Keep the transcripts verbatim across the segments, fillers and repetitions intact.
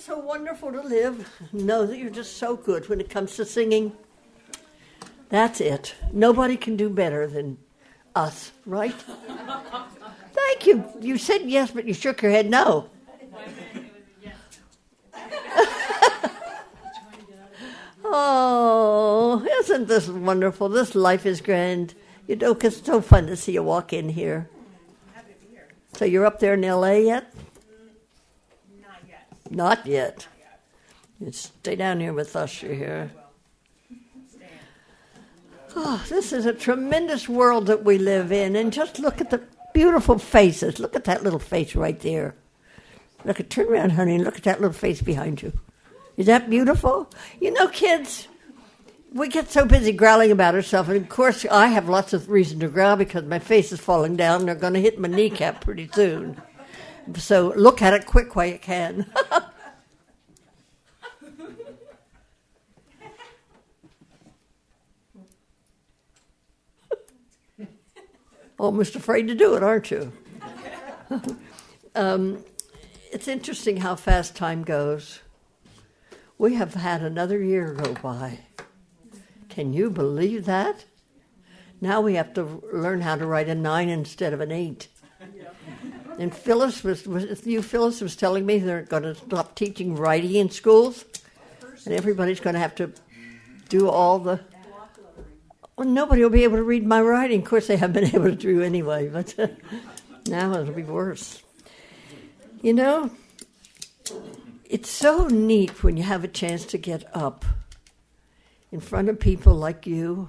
so wonderful to live. Know that you're just so good when it comes to singing. That's it. Nobody can do better than us, right? Thank you. You said yes, but you shook your head no. Oh, isn't this wonderful? This life is grand. You know, it's so fun to see you walk in here. So you're up there in L A yet? Not yet. Not yet. You stay down here with us, you're here. Oh, this is a tremendous world that we live in. And just look at the beautiful faces. Look at that little face right there. Look at, turn around, honey, and look at that little face behind you. Is that beautiful? You know, kids, we get so busy growling about ourselves. And, of course, I have lots of reason to growl because my face is falling down and they're going to hit my kneecap pretty soon. So look at it quick while you can. Almost afraid to do it, aren't you? um, it's interesting how fast time goes. We have had another year go by. Can you believe that? Now we have to learn how to write a nine instead of an eight. And Phyllis was, was you Phyllis was telling me they're going to stop teaching writing in schools, and everybody's going to have to do all the. Well, nobody will be able to read my writing. Of course, they haven't been able to do anyway, but uh, now it'll be worse. You know, it's so neat when you have a chance to get up in front of people like you,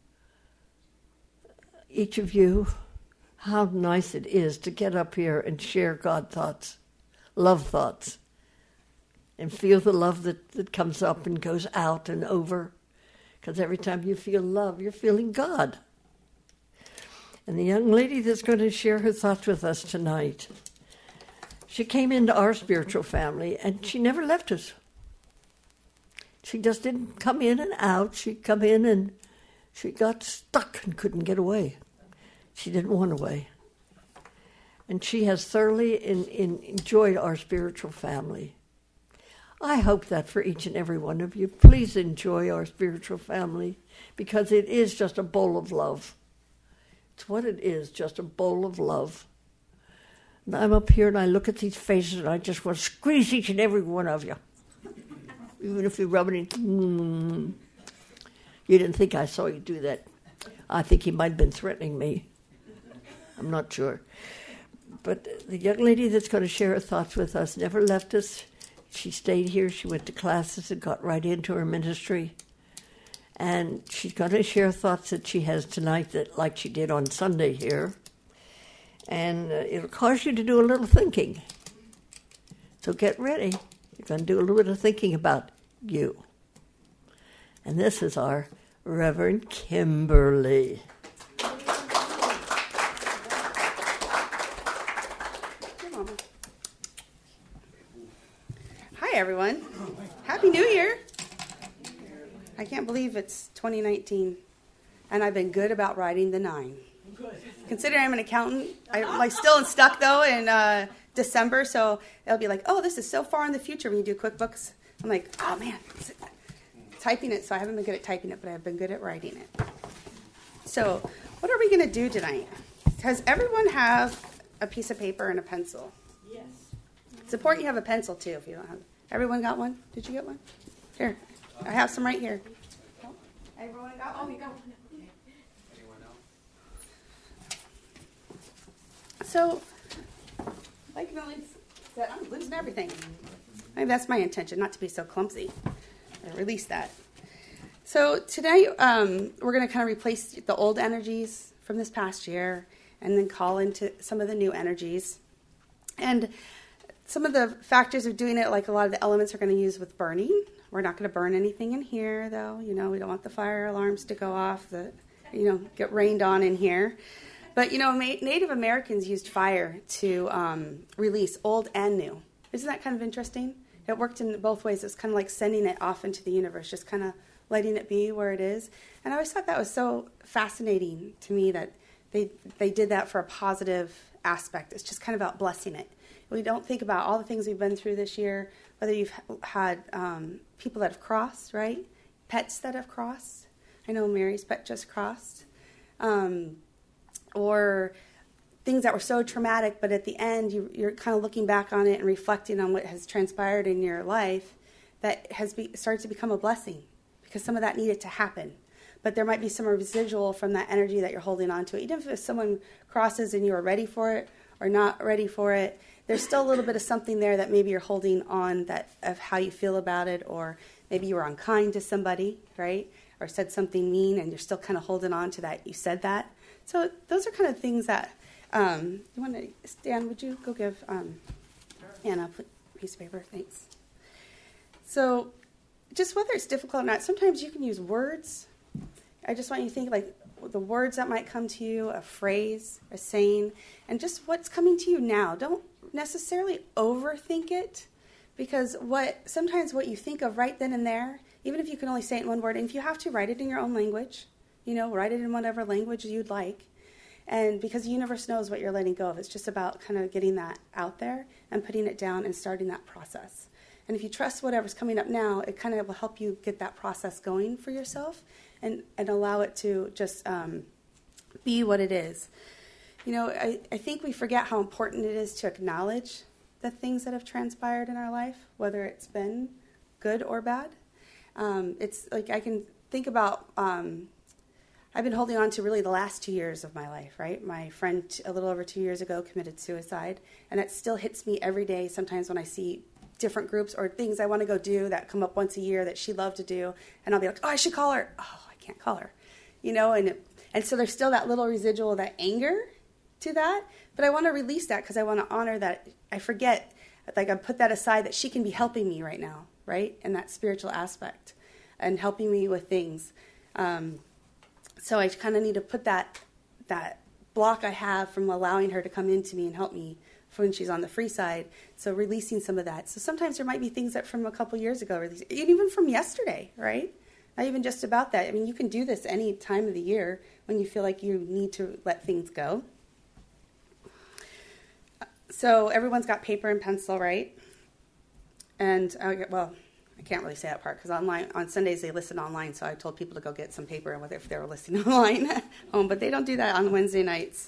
each of you. How nice it is to get up here and share God thoughts, love thoughts, and feel the love that, that comes up and goes out and over. Because every time you feel love, you're feeling God. And the young lady that's going to share her thoughts with us tonight, she came into our spiritual family, and she never left us. She just didn't come in and out. She'd come in, and she got stuck and couldn't get away. She didn't want away. And she has thoroughly in, in, enjoyed our spiritual family. I hope that for each and every one of you, please enjoy our spiritual family, because it is just a bowl of love. It's what it is, just a bowl of love. And I'm up here and I look at these faces and I just want to squeeze each and every one of you. Even if you're rubbing it. Mm. You didn't think I saw you do that. I think he might have been threatening me. I'm not sure. But the young lady that's going to share her thoughts with us never left us. She stayed here. She went to classes and got right into her ministry. And she's going to share thoughts that she has tonight, that like she did on Sunday here. And uh, it'll cause you to do a little thinking. So get ready. You're going to do a little bit of thinking about you. And this is our Reverend Kimberly. Hi, everyone. Happy New Year. I can't believe it's twenty nineteen, and I've been good about writing the nine. Considering I'm an accountant, I'm like still stuck, though, in uh, December, so it'll be like, oh, this is so far in the future when you do QuickBooks. I'm like, oh, man, typing it, so I haven't been good at typing it, but I've been good at writing it. So what are we going to do tonight? Does everyone have a piece of paper and a pencil? Yes. It's important you have a pencil, too, if you don't have it. Everyone got one? Did you get one? Here. I have some right here. Everyone got one? Oh, you got one. Anyone else? So, like Melanie said, I'm losing everything. Maybe that's my intention, not to be so clumsy. I release that. So today, um, we're going to kind of replace the old energies from this past year and then call into some of the new energies. And some of the factors of doing it, like a lot of the elements are going to use with burning. We're not going to burn anything in here, though. You know, we don't want the fire alarms to go off, the, you know, get rained on in here. But, you know, Native Americans used fire to um, release old and new. Isn't that kind of interesting? It worked in both ways. It's kind of like sending it off into the universe, just kind of letting it be where it is. And I always thought that was so fascinating to me that they they did that for a positive aspect. It's just kind of about blessing it. we don't think about all the things we've been through this year, whether you've had um, people that have crossed, right? Pets that have crossed. I know Mary's pet just crossed. Um, or things that were so traumatic, but at the end you, you're kind of looking back on it and reflecting on what has transpired in your life that has be, started to become a blessing because some of that needed to happen. But there might be some residual from that energy that you're holding on to. Even if someone crosses and you are ready for it or not ready for it, there's still a little bit of something there that maybe you're holding on that of how you feel about it, or maybe you were unkind to somebody, right? Or said something mean and you're still kind of holding on to that. You said that. So those are kind of things that, um, you want to, Stan, would you go give um, Anna a piece of paper? Thanks. So just whether it's difficult or not, sometimes you can use words. I just want you to think like the words that might come to you, a phrase, a saying, and just what's coming to you now. Don't necessarily overthink it, because what sometimes what you think of right then and there, even if you can only say it in one word, and if you have to, write it in your own language, you know, write it in whatever language you'd like. And because the universe knows what you're letting go of, it's just about kind of getting that out there and putting it down and starting that process. And if you trust whatever's coming up now, it kind of will help you get that process going for yourself and, and allow it to just um, be what it is. You know, I, I think we forget how important it is to acknowledge the things that have transpired in our life, whether it's been good or bad. Um, it's like I can think about, um, I've been holding on to really the last two years of my life, right? My friend t- a little over two years ago committed suicide, and it still hits me every day sometimes when I see different groups or things I want to go do that come up once a year that she loved to do, and I'll be like, oh, I should call her. Oh, I can't call her, you know, and it, and so there's still that little residual of that anger to that, but I want to release that because I want to honor that. I forget, like I put that aside, that she can be helping me right now, right, in that spiritual aspect and helping me with things. Um, so I kind of need to put that that block I have from allowing her to come into me and help me for when she's on the free side, so releasing some of that. So sometimes there might be things that from a couple years ago, release, even from yesterday, right? Not even just about that. I mean, you can do this any time of the year when you feel like you need to let things go. So everyone's got paper and pencil, right? And, I get, well, I can't really say that part because online on Sundays they listen online, so I told people to go get some paper and whether if they were listening online at home, but they don't do that on Wednesday nights.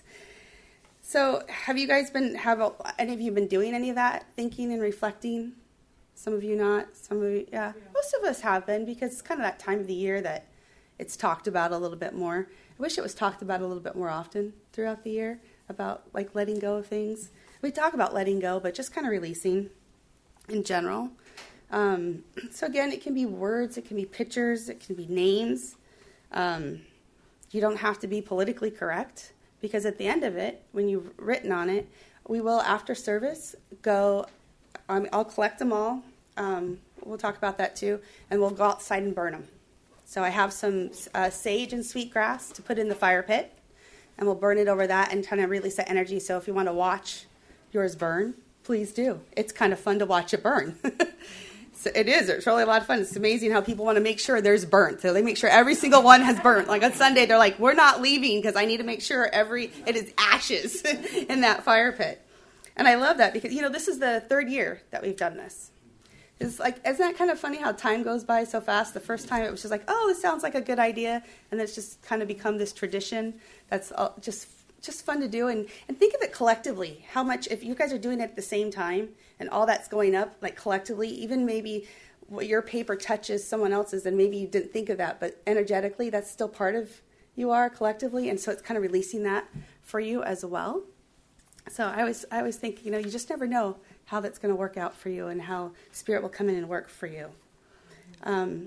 So have you guys been, have a, any of you been doing any of that, thinking and reflecting? Some of you not, some of you, yeah. yeah. Most of us have been because it's kind of that time of the year that it's talked about a little bit more. I wish it was talked about a little bit more often throughout the year about like letting go of things. We talk about letting go, but just kind of releasing in general. Um, so again, it can be words, it can be pictures, it can be names. Um, you don't have to be politically correct. Because at the end of it, when you've written on it, we will, after service, go, um, I'll collect them all. Um, we'll talk about that too. And we'll go outside and burn them. So I have some uh, sage and sweetgrass to put in the fire pit. And we'll burn it over that and kind of release that energy. So if you want to watch yours burn, please do. It's kind of fun to watch it burn. So it is. It's really a lot of fun. It's amazing how people want to make sure there's burnt. So they make sure every single one has burnt. Like on Sunday, they're like, we're not leaving because I need to make sure every it is ashes in that fire pit. And I love that because, you know, this is the third year that we've done this. It's like, isn't that kind of funny how time goes by so fast? The first time it was just like, oh, this sounds like a good idea. And then it's just kind of become this tradition that's just just fun to do. And, and think of it collectively, how much, if you guys are doing it at the same time and all that's going up, like collectively, even maybe what your paper touches someone else's and maybe you didn't think of that, but energetically that's still part of you are collectively. And so it's kind of releasing that for you as well. So I always, I always think, you know, you just never know how that's going to work out for you and how Spirit will come in and work for you. Um,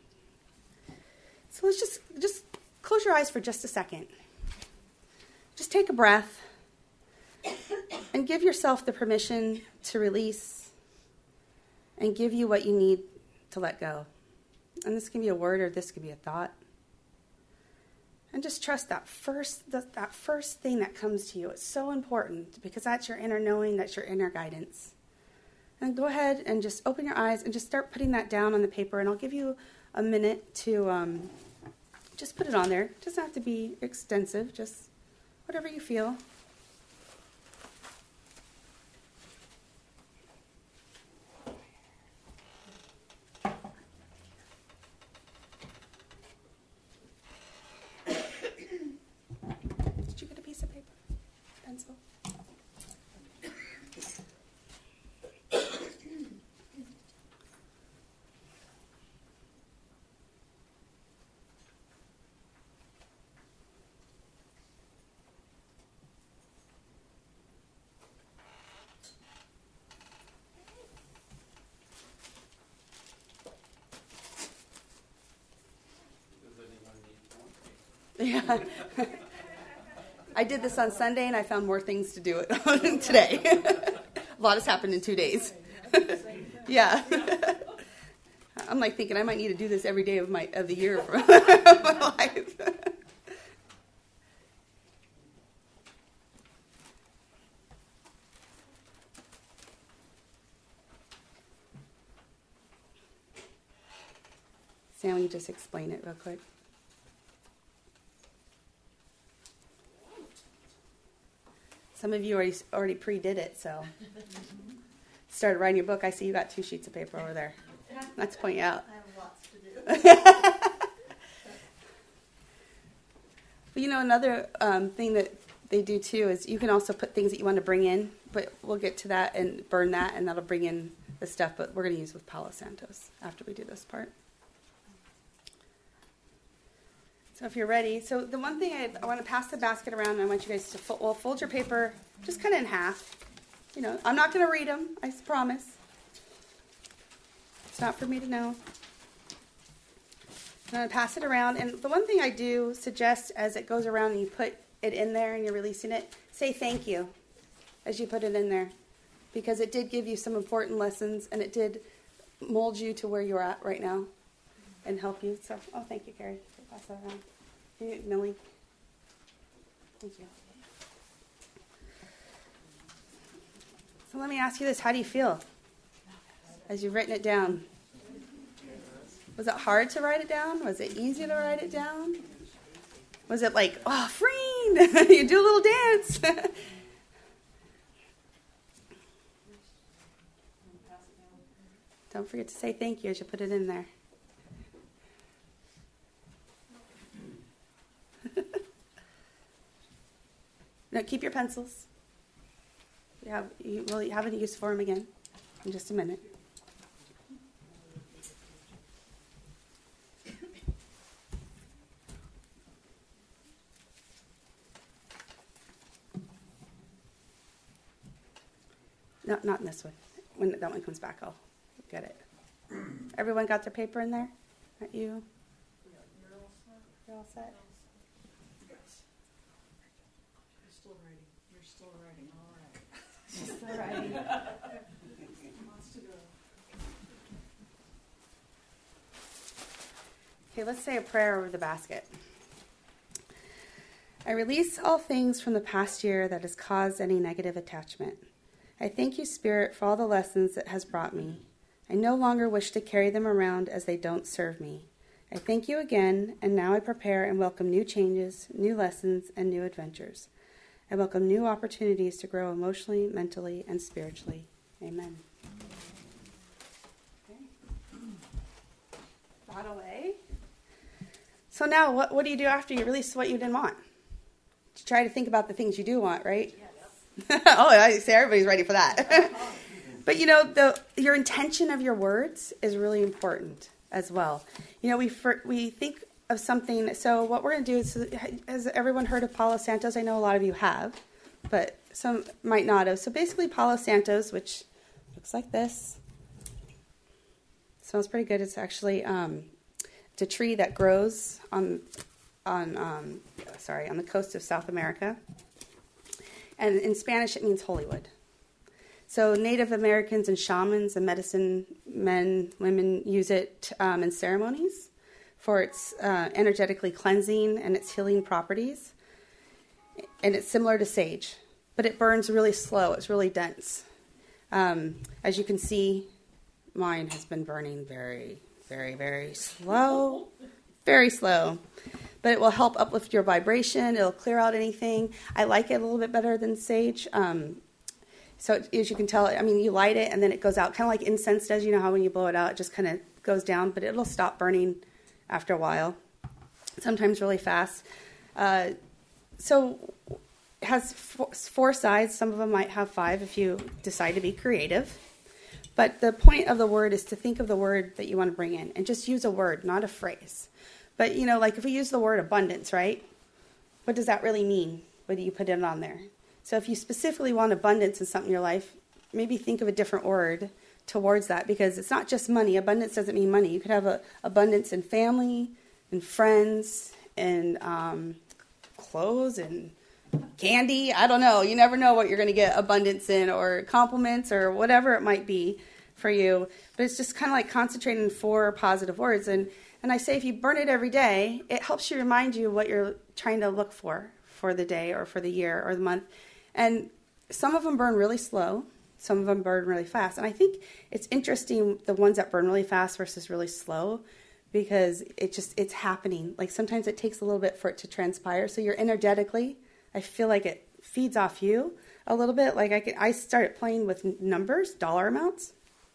so let's just, just close your eyes for just a second. Just take a breath and give yourself the permission to release and give you what you need to let go. And this can be a word or this can be a thought. And just trust that first, that, that first thing that comes to you. It's so important because that's your inner knowing, that's your inner guidance. And go ahead and just open your eyes and just start putting that down on the paper. And I'll give you a minute to um, just put it on there. It doesn't have to be extensive, just whatever you feel. Yeah. I did this on Sunday, and I found more things to do it today. A lot has happened in two days. Yeah. I'm like thinking I might need to do this every day of my of the year for my life. Sam, will you just explain it real quick? Some of you already already pre-did it, so started writing your book. I see you got two sheets of paper over there. Not to point you out. I have lots to do. But you know, another um, thing that they do too is you can also put things that you want to bring in, but we'll get to that and burn that, and that'll bring in the stuff. But we're going to use with Palo Santos after we do this part. So if you're ready, so the one thing I, I want to pass the basket around, and I want you guys to fold, well, fold your paper just kind of in half. You know, I'm not going to read them, I promise. It's not for me to know. I'm going to pass it around, and the one thing I do suggest as it goes around and you put it in there and you're releasing it, say thank you as you put it in there, because it did give you some important lessons, and it did mold you to where you're at right now and help you. So, oh, thank you, Carrie. Pass that around. Hey, Millie. Thank you. So let me ask you this. How do you feel as you've written it down? Was it hard to write it down? Was it easy to write it down? Was it like, oh, freeing? You do a little dance. Don't forget to say thank you as you put it in there. No, keep your pencils. You have you will have a use for them again in just a minute. No, not in this one. When that one comes back, I'll get it. Everyone got their paper in there? Not you? You're all set? Still writing, all right. Still writing. Lots to go. Okay, let's say a prayer over the basket. I release all things from the past year that has caused any negative attachment. I thank you, Spirit, for all the lessons it has brought me. I no longer wish to carry them around as they don't serve me. I thank you again, and now I prepare and welcome new changes, new lessons, and new adventures. I welcome new opportunities to grow emotionally, mentally, and spiritually. Amen. Okay. Bottle A. So now, what, what do you do after you release what you didn't want? You try to think about the things you do want, right? Yes. Oh, I see everybody's ready for that. But you know, the your intention of your words is really important as well. You know, we for, we think of something. So what we're going to do is, has everyone heard of Palo Santos? I know a lot of you have, but some might not have. So basically Palo Santos, which looks like this, smells pretty good. It's actually um, it's a tree that grows on on um, sorry on the coast of South America, and in Spanish it means holy wood. So Native Americans and shamans and medicine men, women use it um, in ceremonies for its uh, energetically cleansing and its healing properties. And it's similar to sage, but it burns really slow. It's really dense. Um, as you can see, mine has been burning very, very, very slow, very slow. But it will help uplift your vibration. It'll clear out anything. I like it a little bit better than sage. Um, so as you can tell, I mean, you light it and then it goes out, kind of like incense does. You know how when you blow it out, it just kind of goes down, but it'll stop burning after a while, sometimes really fast. Uh, so it has four, four sides. Some of them might have five if you decide to be creative. But the point of the word is to think of the word that you want to bring in and just use a word, not a phrase. But, you know, like if we use the word abundance, right? What does that really mean? Whether you put it on there. So if you specifically want abundance in something in your life, maybe think of a different word towards that, because it's not just money. Abundance doesn't mean money. You could have a abundance in family, in friends, in um, clothes and candy. I don't know. You never know what you're going to get abundance in, or compliments, or whatever it might be for you. But it's just kind of like concentrating on four positive words. And, and I say if you burn it every day, it helps you remind you what you're trying to look for for the day or for the year or the month. And some of them burn really slow. Some of them burn really fast. And I think it's interesting, the ones that burn really fast versus really slow, because it just, it's happening. Like sometimes it takes a little bit for it to transpire. So you're energetically, I feel like it feeds off you a little bit. Like I could, I started playing with numbers, dollar amounts.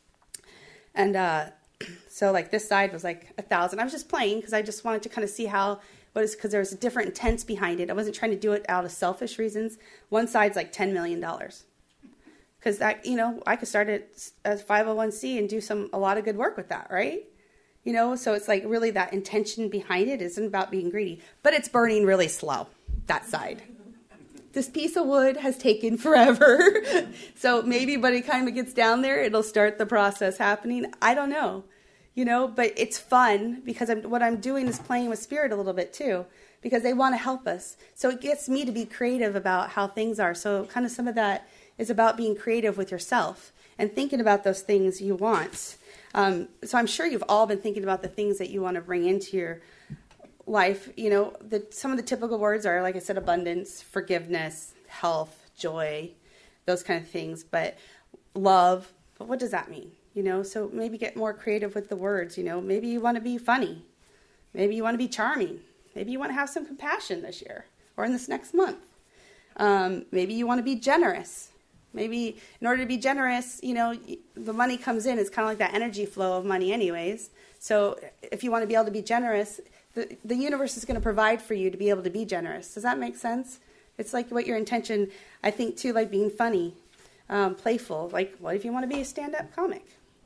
And uh, so like this side was like a thousand. I was just playing because I just wanted to kind of see how, what is, because there was a different intents behind it. I wasn't trying to do it out of selfish reasons. One side's like ten million dollars. Because that, you know, I could start it as five oh one c and do some, a lot of good work with that, right? You know, so it's like really that intention behind it isn't about being greedy, but it's burning really slow, that side. This piece of wood has taken forever. So maybe when it kind of gets down there, it'll start the process happening. I don't know, you know, but it's fun because I'm, what I'm doing is playing with spirit a little bit too, because they want to help us. So it gets me to be creative about how things are. So kind of some of that is about being creative with yourself and thinking about those things you want. Um, so I'm sure you've all been thinking about the things that you want to bring into your life. You know, the, some of the typical words are, like I said, abundance, forgiveness, health, joy, those kind of things. But love, but what does that mean? You know, so maybe get more creative with the words. You know, maybe you want to be funny. Maybe you want to be charming. Maybe you want to have some compassion this year or in this next month. Um, maybe you want to be generous. Maybe in order to be generous, you know, the money comes in. It's kind of like that energy flow of money anyways. So if you want to be able to be generous, the, the universe is going to provide for you to be able to be generous. Does that make sense? It's like what your intention, I think, too, like being funny, um, playful. Like, what if you want to be a stand-up comic?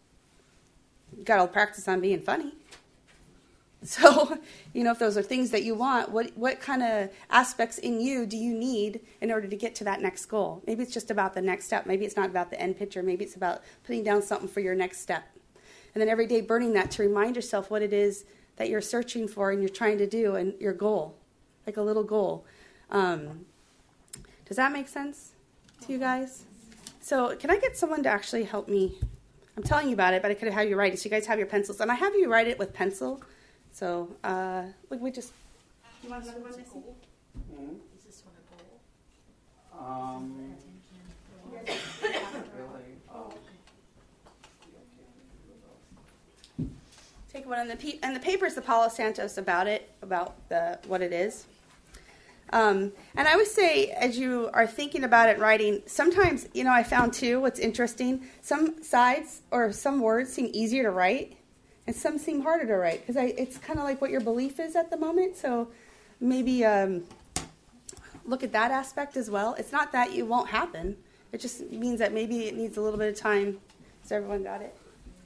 You got to practice on being funny. So, you know, if those are things that you want, what what kind of aspects in you do you need in order to get to that next goal? Maybe it's just about the next step. Maybe it's not about the end picture. Maybe it's about putting down something for your next step. And then every day burning that to remind yourself what it is that you're searching for and you're trying to do and your goal, like a little goal. Um, does that make sense to you guys? So can I get someone to actually help me? I'm telling you about it, but I could have had you write it. So you guys have your pencils. And I have you write it with pencil. So, uh, we, we just... Do you want another one, Missy? Mm-hmm. Is this one a goal? Um, really, oh. Take one, and the, pe- and the paper is the Palo Santos about it, about the what it is. Um, and I would say, as you are thinking about it, writing, sometimes, you know, I found, too, what's interesting, some sides or some words seem easier to write, and some seem harder to write, because it's kind of like what your belief is at the moment. So maybe um, look at that aspect as well. It's not that it won't happen. It just means that maybe it needs a little bit of time. Has everyone got it?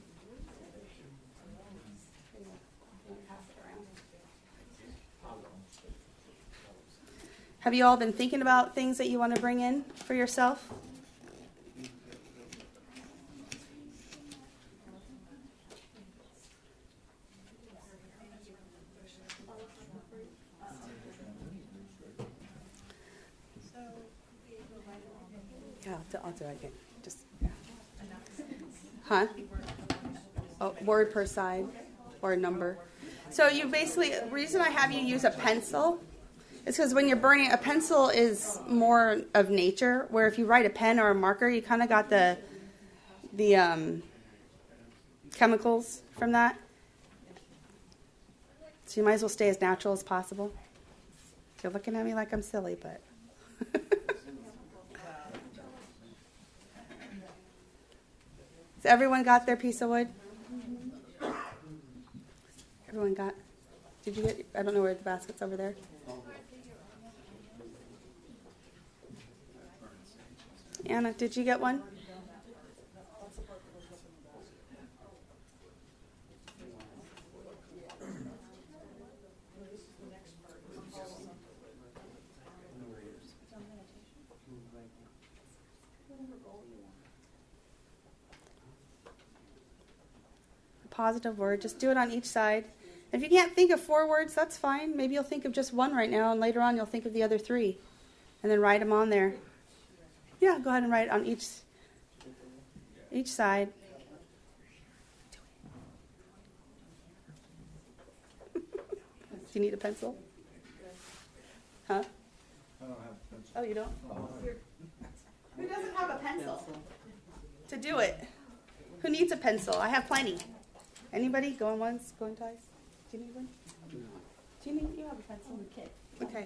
Have you all been thinking about things that you want to bring in for yourself? Yeah, I'll I'll do it again. Just, yeah. Huh? Oh, word per side or a number. So you basically, the reason I have you use a pencil is because when you're burning, a pencil is more of nature, where if you write a pen or a marker, you kind of got the the um, chemicals from that. So you might as well stay as natural as possible. You're looking at me like I'm silly, but... So everyone got their piece of wood? Everyone got? Did you get? I don't know where the basket's over there. Anna, did you get one? Positive word. Just do it on each side. If you can't think of four words, that's fine. Maybe you'll think of just one right now, and later on you'll think of the other three. And then write them on there. Yeah, go ahead and write on each, each side. Do you need a pencil? Huh? I don't have a pencil. Oh, you don't? Who doesn't have a pencil to do it? Who needs a pencil? I have plenty. Anybody? Going once, going twice? Do you need one? Do you need? You have a pencil? Okay. Okay.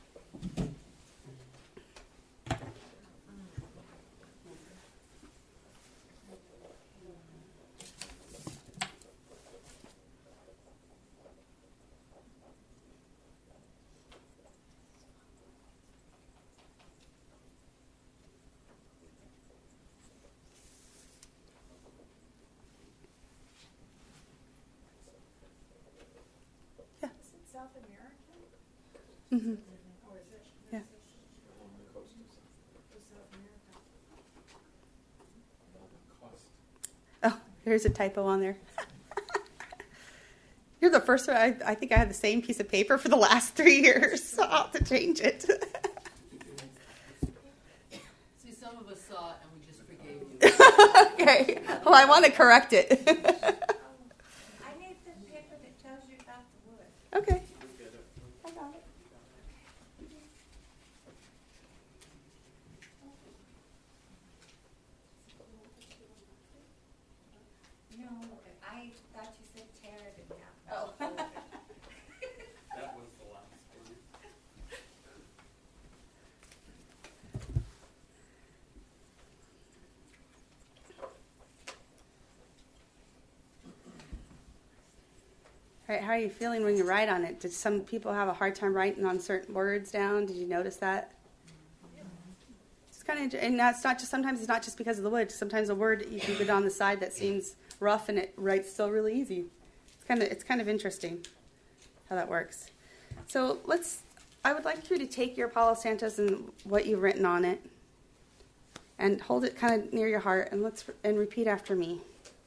South American? Mm-hmm. Or is it? Yeah. South America. Oh, there's a typo on there. You're the first one. I, I think I had the same piece of paper for the last three years, so I'll have to change it. See, some of us saw it and we just forgave you. Okay. Well, I want to correct it. I need the paper that tells you about the wood. Okay. I got it. No, I thought you said tear it in half. Oh. That was the last one. All right, how are you feeling when you write on it? Did some people have a hard time writing on certain words down? Did you notice that? It's kind of, and that's not just, sometimes it's not just because of the wood. Sometimes a word you can put on the side that seems rough and it writes still really easy. It's kind of, it's kind of interesting how that works. So let's, I would like you to take your Palo Santos and what you've written on it and hold it kind of near your heart and let's, and repeat after me.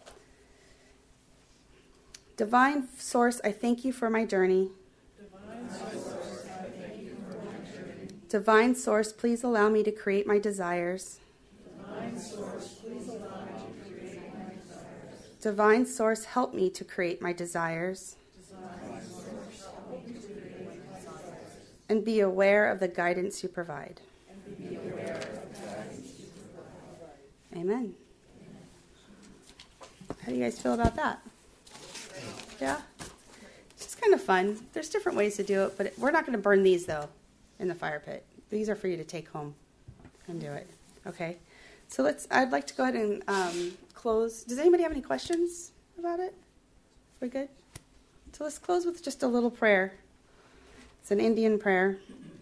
Divine Source, I thank you for my journey. Divine Source, I thank you for my journey. Divine Source, please allow me to create my desires. Divine Source, please allow me to create my desires. Divine Source, help me to create my desires. Divine Source, help me to create my desires. And be aware of the guidance you provide. And be aware of the guidance you provide. Amen. How do you guys feel about that? Yeah? It's just kind of fun. There's different ways to do it, but we're not going to burn these, though, in the fire pit. These are for you to take home and do it. Okay? So let's, I'd like to go ahead and um, close. Does anybody have any questions about it? We good? So let's close with just a little prayer. It's an Indian prayer.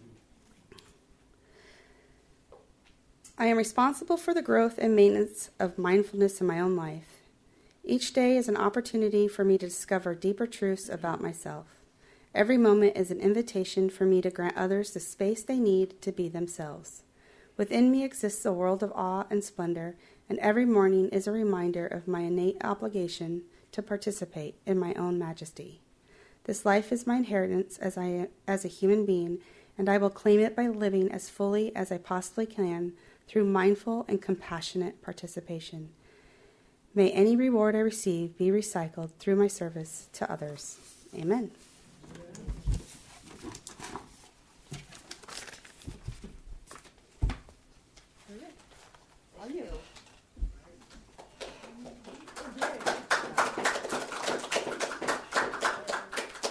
I am responsible for the growth and maintenance of mindfulness in my own life. Each day is an opportunity for me to discover deeper truths about myself. Every moment is an invitation for me to grant others the space they need to be themselves. Within me exists a world of awe and splendor, and every morning is a reminder of my innate obligation to participate in my own majesty. This life is my inheritance as I as a human being, and I will claim it by living as fully as I possibly can through mindful and compassionate participation. May any reward I receive be recycled through my service to others. Amen.